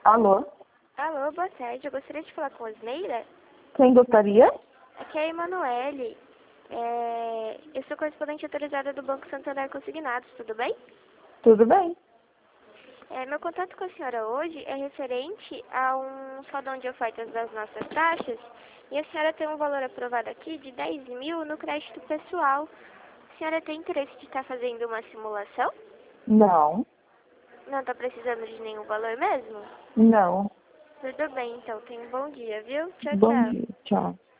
Alô? Alô, boa tarde. Eu gostaria de falar com a Osneira. Quem gostaria? Aqui é a Emanuele. Eu sou correspondente autorizada do Banco Santander Consignados, tudo bem? Tudo bem. Meu contato com a senhora hoje é referente a um salão de ofertas das nossas taxas e a senhora tem um valor aprovado aqui de 10 mil no crédito pessoal. A senhora tem interesse de estar fazendo uma simulação? Não. Não está precisando de nenhum valor mesmo? Não. Tudo bem, então. Tenha um bom dia, viu? Tchau, Bom tchau. dia. Tchau.